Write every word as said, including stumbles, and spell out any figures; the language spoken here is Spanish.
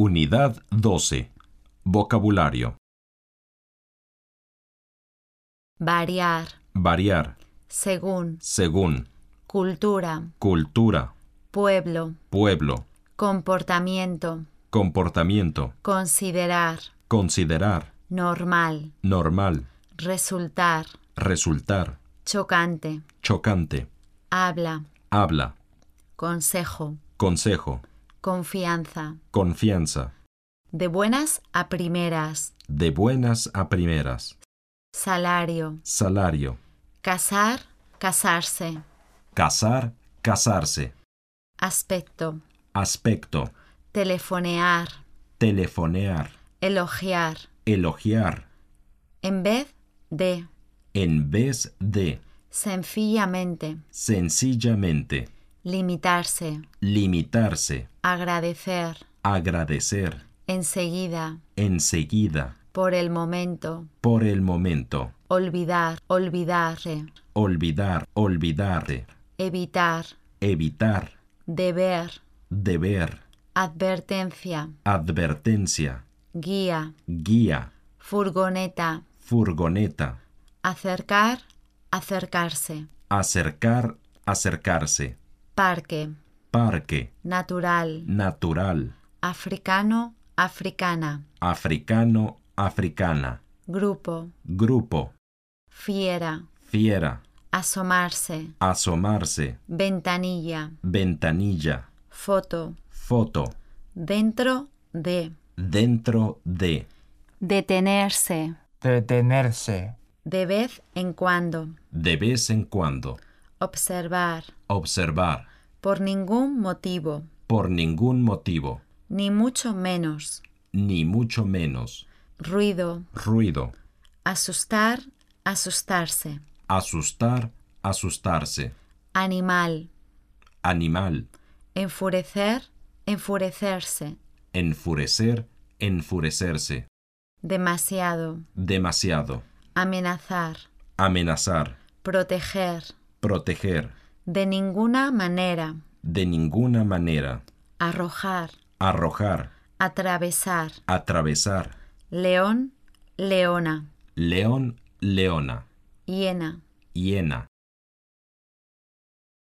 Unidad doce. Vocabulario. Variar. Variar. Según. Según. Cultura. Cultura. Pueblo. Pueblo. Comportamiento. Comportamiento. Considerar. Considerar. Normal. Normal. Resultar. Resultar. Chocante. Chocante. Habla. Habla. Consejo. Consejo. Confianza. Confianza. De buenas a primeras. De buenas a primeras. Salario. Salario. Casar. Casarse. Casar. Casarse. Aspecto. Aspecto. Telefonear. Telefonear. Elogiar. Elogiar. En vez de. En vez de. Sencillamente. Sencillamente. Limitarse. Limitarse. Agradecer. Agradecer. Enseguida. Enseguida. Por el momento. Por el momento. Olvidar. Olvidarse. Olvidar. Olvidarte. Evitar. Evitar. Deber. Deber. Advertencia. Advertencia. Guía. Guía. Furgoneta. Furgoneta. Acercar. Acercarse. Acercar. Acercarse. Parque. Parque. Natural. Natural. Africano. Africana. Africano. Africana. Grupo. Grupo. Fiera. Fiera. Asomarse. Asomarse. Ventanilla. Ventanilla. Foto. Foto. Dentro de. Dentro de. Detenerse. Detenerse. De vez en cuando. De vez en cuando. Observar. Observar. Por ningún motivo. Por ningún motivo. Ni mucho menos. Ni mucho menos. Ruido. Ruido. Asustar. Asustarse. Asustar. Asustarse. Animal. Animal. Enfurecer. Enfurecerse. Enfurecer. Enfurecerse. Demasiado. Demasiado. Amenazar. Amenazar. Proteger. Proteger. De ninguna manera. De ninguna manera. Arrojar. Arrojar. Atravesar. Atravesar. León. Leona. León. Leona. Hiena. Hiena.